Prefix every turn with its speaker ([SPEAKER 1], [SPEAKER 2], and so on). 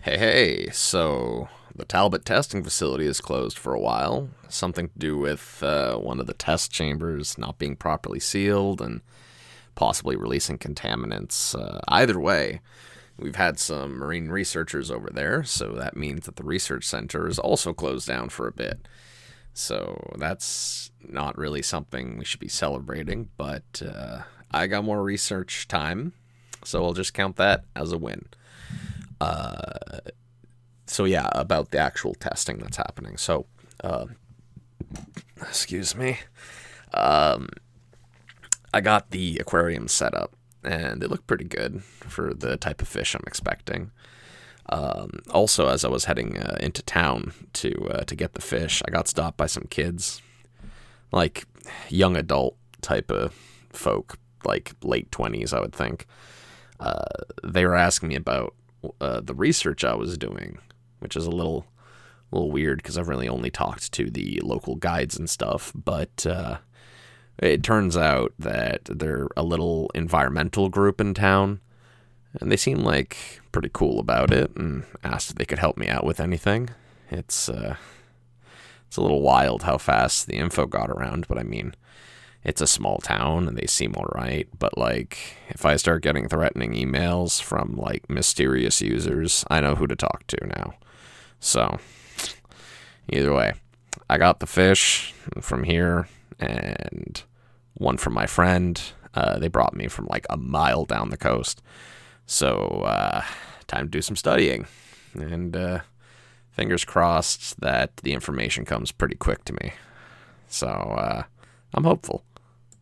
[SPEAKER 1] Hey, so the Talbot testing facility is closed for a while. Something to do with one of the test chambers not being properly sealed and possibly releasing contaminants. Either way, we've had some marine researchers over there, so that means that the research center is also closed down for a bit. So that's not really something we should be celebrating, but I got more research time, so I'll just count that as a win. So yeah, about the actual testing that's happening. So, excuse me. I got the aquarium set up, and they look pretty good for the type of fish I'm expecting. Also, as I was heading into town to get the fish, I got stopped by some kids, like young adult type of folk, like late 20s, I would think. They were asking me about the research I was doing, which is a little weird because I've really only talked to the local guides and stuff. But it turns out that they're a little environmental group in town, and they seem like pretty cool about it, and asked if they could help me out with anything. It's a little wild how fast the info got around, but I mean, it's a small town and they seem alright, but like, if I start getting threatening emails from like mysterious users, I know who to talk to now. So, either way, I got the fish from here and one from my friend. They brought me from like a mile down the coast. So, time to do some studying. And fingers crossed that the information comes pretty quick to me. So, I'm hopeful.